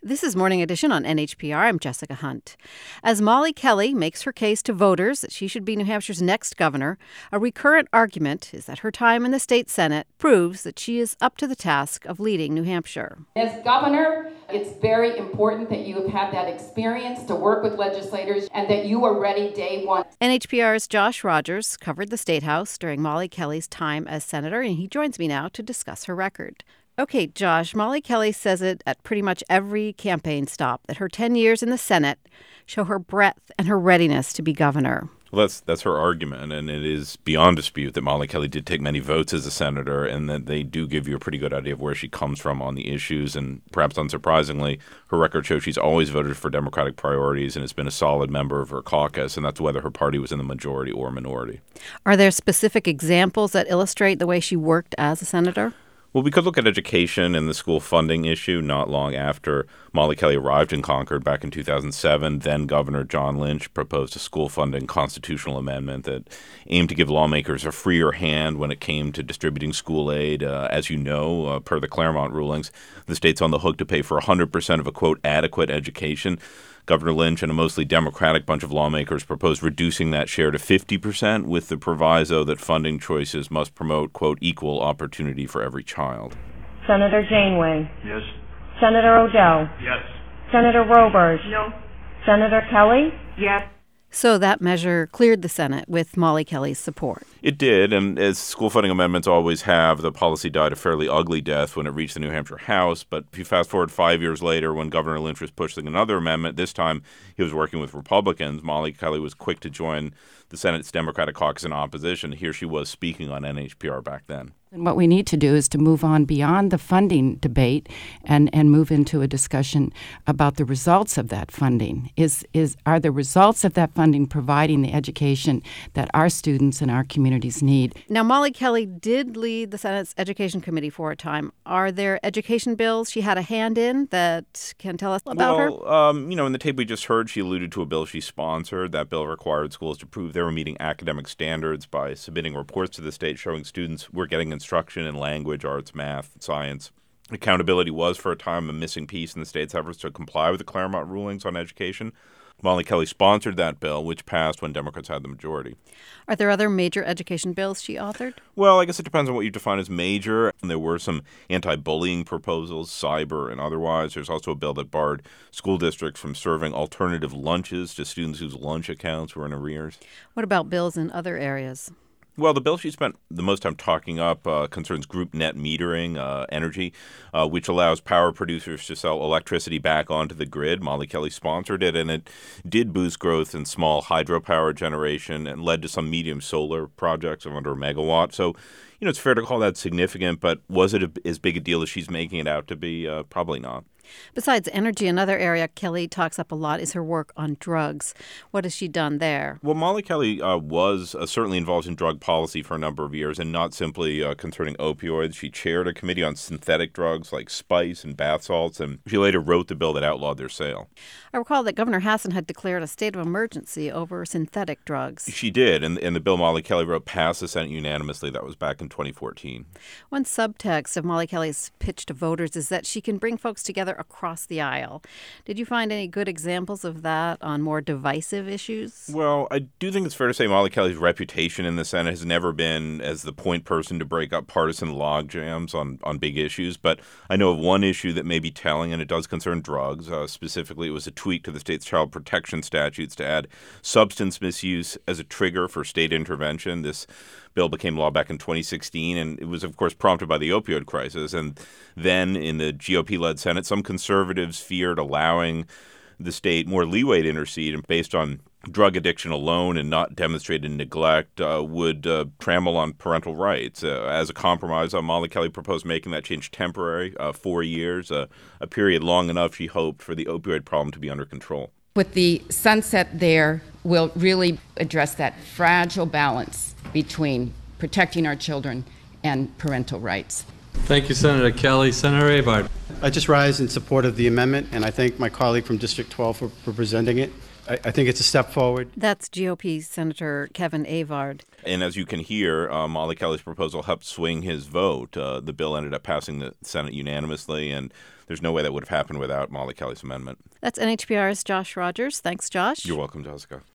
This is Morning Edition on NHPR. I'm Jessica Hunt. As Molly Kelly makes her case to voters that she should be New Hampshire's next governor, a recurrent argument is that her time in the state Senate proves that she is up to the task of leading New Hampshire. As governor, it's very important that you have had that experience to work with legislators and that you are ready day one. NHPR's Josh Rogers covered the State House during Molly Kelly's time as senator, and he joins me now to discuss her record. Okay, Josh, Molly Kelly says it at pretty much every campaign stop that her 10 years in the Senate show her breadth and her readiness to be governor. Well, that's her argument, and it is beyond dispute that Molly Kelly did take many votes as a senator, and that they do give you a pretty good idea of where she comes from on the issues. And perhaps unsurprisingly, her record shows she's always voted for Democratic priorities and has been a solid member of her caucus, and that's whether her party was in the majority or minority. Are there specific examples that illustrate the way she worked as a senator? Well, we could look at education and the school funding issue. Not long after Molly Kelly arrived in Concord back in 2007, then Governor John Lynch proposed a school funding constitutional amendment that aimed to give lawmakers a freer hand when it came to distributing school aid. As you know, per the Claremont rulings, the state's on the hook to pay for 100% of a, quote, adequate education. Governor Lynch and a mostly Democratic bunch of lawmakers proposed reducing that share to 50% with the proviso that funding choices must promote, quote, equal opportunity for every child. Senator Janeway. Yes. Senator O'Dell. Yes. Senator Robers. No. Senator Kelly. Yes. So that measure cleared the Senate with Molly Kelly's support. It did, and as school funding amendments always have, the policy died a fairly ugly death when it reached the New Hampshire House. But if you fast forward 5 years later, when Governor Lynch was pushing another amendment, this time he was working with Republicans, Molly Kelly was quick to join the Senate's Democratic caucus in opposition. Here she was speaking on NHPR back then. And what we need to do is to move on beyond the funding debate and move into a discussion about the results of that funding. Are the results of that funding providing the education that our students and our communities need? Now, Molly Kelly did lead the Senate's Education Committee for a time. Are there education bills she had a hand in that can tell us about her? Well, in the tape we just heard, she alluded to a bill she sponsored. That bill required schools to prove they were meeting academic standards by submitting reports to the state showing students were getting instruction in language, arts, math, science. Accountability was, for a time, a missing piece in the state's efforts to comply with the Claremont rulings on education. Molly Kelly sponsored that bill, which passed when Democrats had the majority. Are there other major education bills she authored? Well, I guess it depends on what you define as major. There were some anti-bullying proposals, cyber and otherwise. There's also a bill that barred school districts from serving alternative lunches to students whose lunch accounts were in arrears. What about bills in other areas? Well, the bill she spent the most time talking up concerns group net metering energy, which allows power producers to sell electricity back onto the grid. Molly Kelly sponsored it, and it did boost growth in small hydropower generation and led to some medium solar projects of under a megawatt. So, it's fair to call that significant, but was it as big a deal as she's making it out to be? Probably not. Besides energy, another area Kelly talks up a lot is her work on drugs. What has she done there? Well, Molly Kelly was certainly involved in drug policy for a number of years, and not simply concerning opioids. She chaired a committee on synthetic drugs like spice and bath salts, and she later wrote the bill that outlawed their sale. I recall that Governor Hassan had declared a state of emergency over synthetic drugs. She did, and the bill Molly Kelly wrote passed the Senate unanimously. That was back in 2014. One subtext of Molly Kelly's pitch to voters is that she can bring folks together across the aisle. Did you find any good examples of that on more divisive issues? Well, I do think it's fair to say Molly Kelly's reputation in the Senate has never been as the point person to break up partisan logjams on big issues. But I know of one issue that may be telling, and it does concern drugs. Specifically, it was a tweak to the state's child protection statutes to add substance misuse as a trigger for state intervention. This bill became law back in 2016, and it was, of course, prompted by the opioid crisis. And then in the GOP-led Senate, some conservatives feared allowing the state more leeway to intercede, and based on drug addiction alone and not demonstrated neglect would trample on parental rights. As a compromise, Molly Kelly proposed making that change temporary, 4 years, a period long enough, she hoped, for the opioid problem to be under control. With the sunset there, we'll really address that fragile balance between protecting our children and parental rights. Thank you, Senator Kelly. Senator Abard. I just rise in support of the amendment, and I thank my colleague from District 12 for presenting it. I think it's a step forward. That's GOP Senator Kevin Avard. And as you can hear, Molly Kelly's proposal helped swing his vote. The bill ended up passing the Senate unanimously, and there's no way that would have happened without Molly Kelly's amendment. That's NHPR's Josh Rogers. Thanks, Josh. You're welcome, Jessica.